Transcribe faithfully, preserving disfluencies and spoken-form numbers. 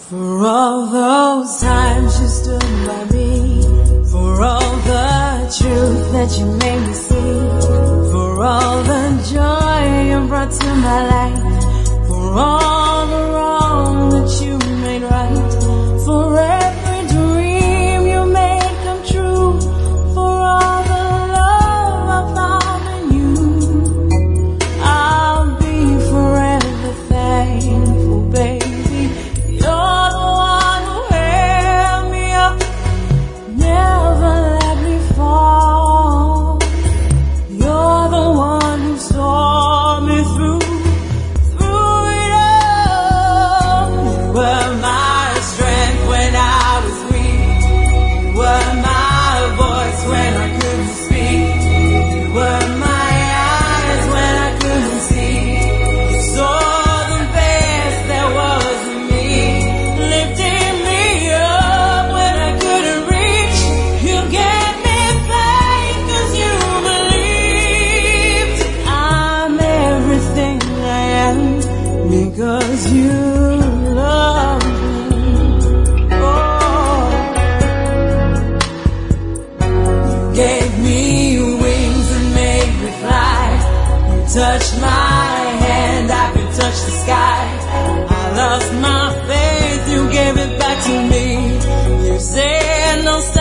For all those times you stood by me, for all the truth that you made me see, for all the joy you brought to my life, for all the wrong that you made right, for every dream you made come true, for all the love I found in you, I'll be forever thankful, baby. You're the one who held me up, never let me fall. You're the one who saw me through, through it all. You were my strength when I was weak. You were my voice when I couldn't speak. You were my eyes when I couldn't see. You saw the best there was in me, lifting me up when I couldn't reach. You gave me faith 'cause you believed. I'm everything I am because you love me. Oh, you gave me wings and made me fly. You touched my hand, I could touch the sky. I lost my faith, you gave it back to me. You said no